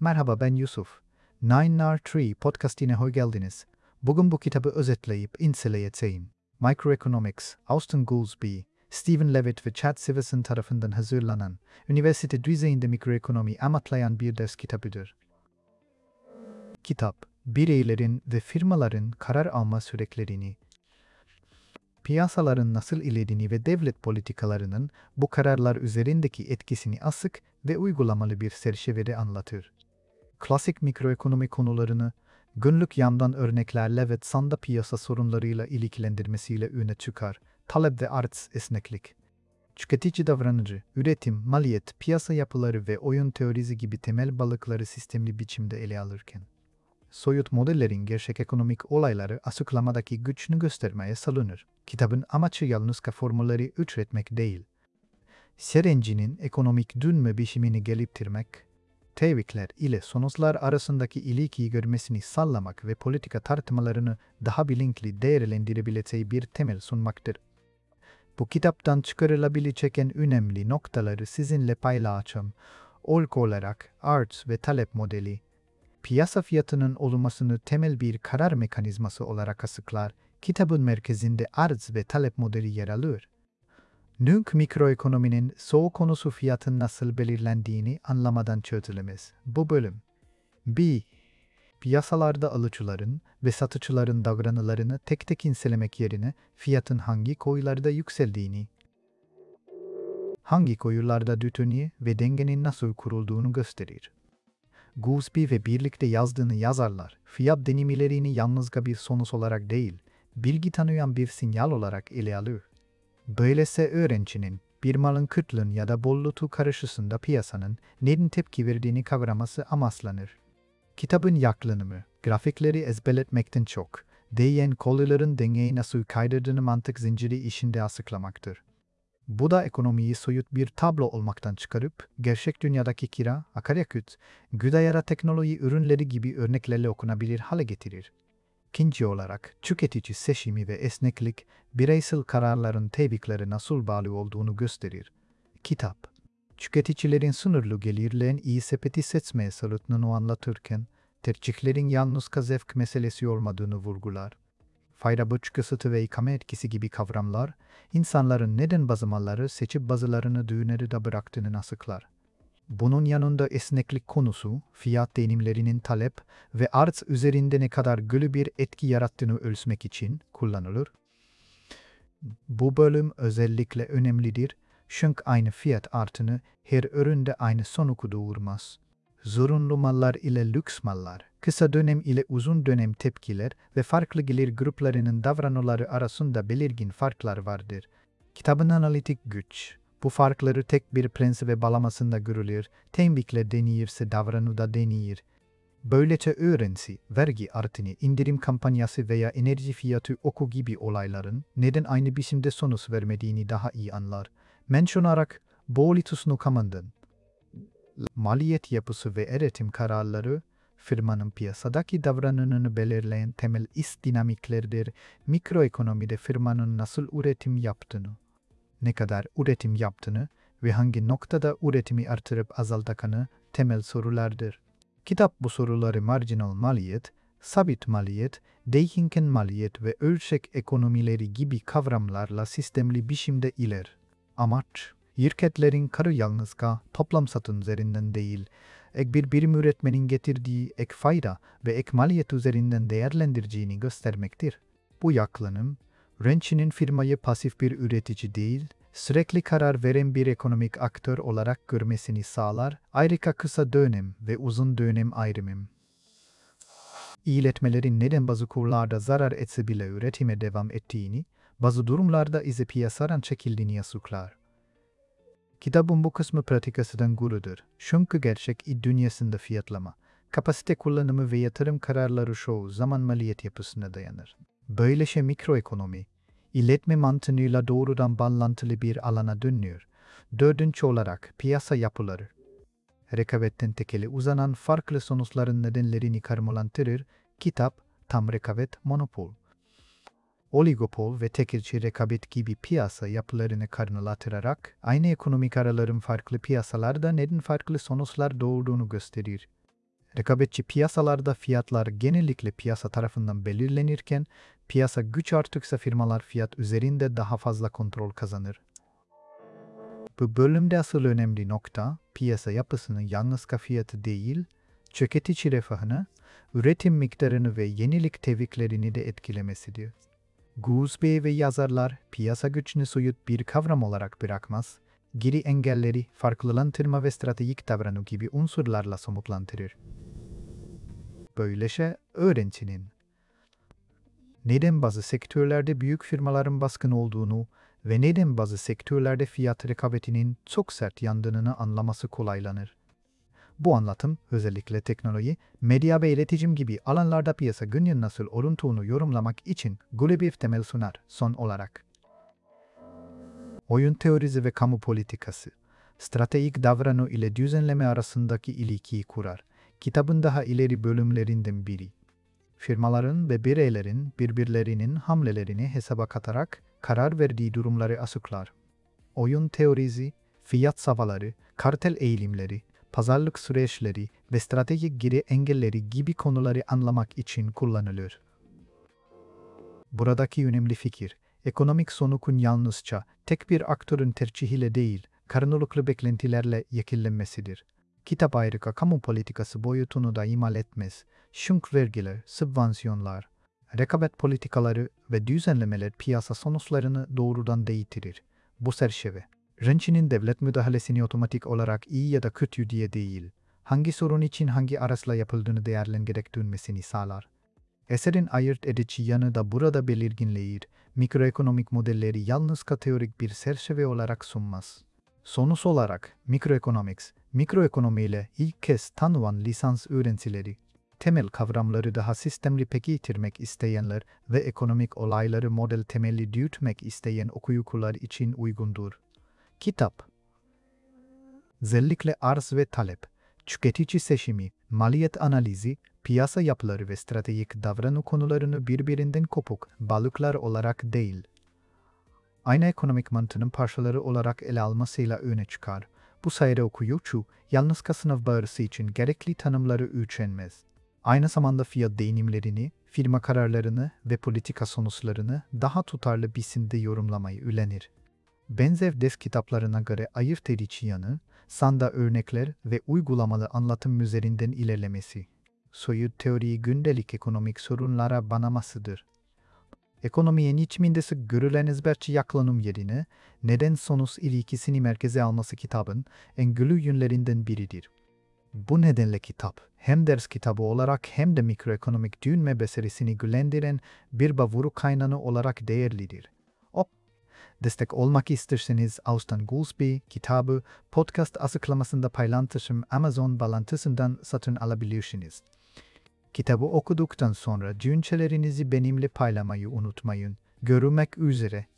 Merhaba, ben Yusuf. 9R3 podcastine hoş geldiniz. Bugün bu kitabı özetleyip inceleyeceğim. Microeconomics, Austin Goolsbee, Stephen Levitt ve Chad Stephenson tarafından hazırlanan, üniversite düzeyinde mikroekonomi anlatlayan bir ders kitabıdır. Kitap, bireylerin ve firmaların karar alma süreçlerini, piyasaların nasıl ilerlediğini ve devlet politikalarının bu kararlar üzerindeki etkisini açık ve uygulamalı bir çerçevede anlatır. Klasik mikroekonomi konularını günlük yandan örneklerle ve sanda piyasa sorunlarıyla ilgilendirmesiyle öne çıkar. Talep ve arz esneklik. Tüketici davranıcı, üretim, maliyet, piyasa yapıları ve oyun teorisi gibi temel balıkları sistemli biçimde ele alırken, soyut modellerin gerçek ekonomik olayları açıklamadaki gücünü göstermeye salınır. Kitabın amacı yalnız formülleri üretmek değil, serencinin ekonomik dönme biçimini geliştirmek, teorikler ile sonuçlar arasındaki ilişkiyi görmesini sağlamak ve politika tartışmalarını daha bilinçli değerlendirebileceği bir temel sunmaktır. Bu kitaptan çıkarılabilecek en önemli noktaları sizinle paylaşacağım. İlk olarak arz ve talep modeli, piyasa fiyatının oluşmasını temel bir karar mekanizması olarak açıklar. Kitabın merkezinde arz ve talep modeli yer alır. Nük mikroekonominin çoğu konusu fiyatın nasıl belirlendiğini anlamadan çözülemez. Bu bölüm, b. Piyasalarda alıcıların ve satıcıların davranışlarını tek tek incelemek yerine fiyatın hangi koşullarda yükseldiğini, hangi koşullarda dütünü ve dengenin nasıl kurulduğunu gösterir. Goolsbee ve birlikte yazdığını yazarlar, fiyat deneyimlerini yalnızca bir sonuç olarak değil, bilgi tanıyan bir sinyal olarak ele alır. Böylece öğrencinin bir malın kıtlığın ya da bolluğu karşısında piyasanın neden tepki verdiğini kavraması amaçlanır. Kitabın yaklaşımı, grafikleri ezberletmekten çok, değen konuların dengeyi nasıl kaydırdığını mantık zinciri içinde açıklamaktır. Bu da ekonomiyi soyut bir tablo olmaktan çıkarıp, gerçek dünyadaki kira, akaryakıt, gıda ya da teknoloji ürünleri gibi örneklerle okunabilir hale getirir. İkinci olarak, tüketici seçimi ve esneklik, bireysel kararların tebrikleri nasıl bağlı olduğunu gösterir. Kitap, tüketicilerin sınırlı gelirlerin iyi sepeti seçmeye sağladığını anlatırken, tercihlerin yalnızca zevk meselesi olmadığını vurgular. Fayda bütçe kısıtı ve ikame etkisi gibi kavramlar, insanların neden bazı malları seçip bazılarını düğünleri bıraktığını açıklar. Bunun yanında esneklik konusu, fiyat deneyimlerinin talep ve arz üzerinde ne kadar güçlü bir etki yarattığını ölçmek için kullanılır. Bu bölüm özellikle önemlidir çünkü aynı fiyat artını her üründe aynı sonucu doğurmaz. Zorunlu mallar ile lüks mallar, kısa dönem ile uzun dönem tepkiler ve farklı gelir gruplarının davranışları arasında belirgin farklar vardır. Kitabın analitik güç, bu farkları tek bir prensibe bağlamasında görülür, tembikle deneyirse davranı da deneyir. Böylece öğrenci, vergi artını, indirim kampanyası veya enerji fiyatı oku gibi olayların neden aynı biçimde sonuç vermediğini daha iyi anlar. Mentionarak, boğulitusunu kamandın. Maliyet yapısı ve üretim kararları, firmanın piyasadaki davranışını belirleyen temel iş dinamiklerdir. Mikroekonomide firmanın nasıl üretim yaptığını, ne kadar üretim yaptığını ve hangi noktada üretimi artırıp azaltacağını temel sorulardır. Kitap bu soruları marjinal maliyet, sabit maliyet, değişken maliyet ve ölçek ekonomileri gibi kavramlarla sistemli biçimde iler. Amaç, şirketlerin karı yalnızca toplam satın üzerinden değil, ek bir birim üretmenin getirdiği ek fayda ve ek maliyet üzerinden değerlendireceğini göstermektir. Bu yaklaşım, öğrencinin firmayı pasif bir üretici değil, sürekli karar veren bir ekonomik aktör olarak görmesini sağlar, ayrıca kısa dönem ve uzun dönem ayrımı. İyiletmelerin neden bazı kurlarda zarar etse bile üretime devam ettiğini, bazı durumlarda ise piyasadan çekildiğini açıklar. Kitabın bu kısmı pratikasından gurudur. Çünkü gerçek dünyasında fiyatlama, kapasite kullanımı ve yatırım kararları çoğu zaman maliyet yapısına dayanır. Böylece mikroekonomi, iletme mantığıyla doğrudan bağlantılı bir alana dönüyor. Dördüncü olarak piyasa yapıları. Rekabetten tekeli uzanan farklı sonuçların nedenlerini karmalandırır. Kitap, tam rekabet, monopol. Oligopol ve tekilci rekabet gibi piyasa yapılarını karnılatırarak aynı ekonomik araların farklı piyasalarda neden farklı sonuçlar doğurduğunu gösterir. Rekabetçi piyasalarda fiyatlar genellikle piyasa tarafından belirlenirken, piyasa güç artıksa firmalar fiyat üzerinde daha fazla kontrol kazanır. Bu bölümde asıl önemli nokta, piyasa yapısının yalnızca fiyatı değil, tüketici refahını, üretim miktarını ve yenilik teviklerini de etkilemesidir. Goolsbee ve yazarlar, piyasa gücünü soyut bir kavram olarak bırakmaz, geri engelleri, farklılaştırma ve stratejik davranış gibi unsurlarla somutlandırır. Böylece öğrencinin neden bazı sektörlerde büyük firmaların baskın olduğunu ve neden bazı sektörlerde fiyat rekabetinin çok sert yandığını anlaması kolaylanır. Bu anlatım özellikle teknoloji, medya ve iletişim gibi alanlarda piyasa günün nasıl oluntuğunu yorumlamak için bir temel sunar. Son olarak, oyun teorisi ve kamu politikası, stratejik davranış ile düzenleme arasındaki ilişkiyi kurar. Kitabın daha ileri bölümlerinden biri. Firmaların ve bireylerin birbirlerinin hamlelerini hesaba katarak karar verdiği durumları açıklar. Oyun teorisi, fiyat savaları, kartel eğilimleri, pazarlık süreçleri ve stratejik geri engelleri gibi konuları anlamak için kullanılır. Buradaki önemli fikir, ekonomik sonucun yalnızca tek bir aktörün tercihiyle değil, karşılıklı beklentilerle yekillenmesidir. Kitap ayrıca kamu politikası boyutunu da ihmal etmez. Çünkü vergiler, sübvansiyonlar, rekabet politikaları ve düzenlemeler piyasa sonuçlarını doğrudan değiştirir. Bu çerçeve, rentinin devlet müdahalesini otomatik olarak iyi ya da kötü diye değil, hangi sorun için hangi araçla yapıldığını değerlendirerek dönmesini sağlar. Eserin ayırt edici yanı da burada belirginleşir. Mikroekonomik modelleri yalnızca teorik bir çerçeve olarak sunmaz. Sonuç olarak mikroekonomi ile ilk kez tanınan lisans öğrencileri, temel kavramları daha sistemli pekiştirmek isteyenler ve ekonomik olayları model temelli büyütmek isteyen okuyucular için uygundur. Kitap, özellikle arz ve talep, tüketici seçimi, maliyet analizi, piyasa yapıları ve stratejik davranış konularını birbirinden kopuk balıklar olarak değil, aynı ekonomik mantığın parçaları olarak ele almasıyla öne çıkar. Bu sayede okuyucu, yalnızca sınav başarısı için gerekli tanımları üretmez. Aynı zamanda fiyat deneyimlerini, firma kararlarını ve politika sonuçlarını daha tutarlı biçimde yorumlamayı öğrenir. Benzer ders kitaplarına göre ayırt edici yanı, sanda örnekler ve uygulamalı anlatım üzerinden ilerlemesi. Soyut teoriyi gündelik ekonomik sorunlara banamasıdır. Ekonomiye içinde sık görülen ezberci yaklanım yerine neden-sonuç ilişkisini merkeze alması kitabın en güçlü yönlerinden biridir. Bu nedenle kitap, hem ders kitabı olarak hem de mikroekonomik düşünme becerisini güçlendiren bir bavuru kaynağı olarak değerlidir. Destek olmak isterseniz Austin Goolsbee kitabı podcast açıklamasında paylaştığım Amazon bağlantısından satın alabilirsiniz. Kitabı okuduktan sonra düşüncelerinizi benimle paylaşmayı unutmayın. Görüşmek üzere.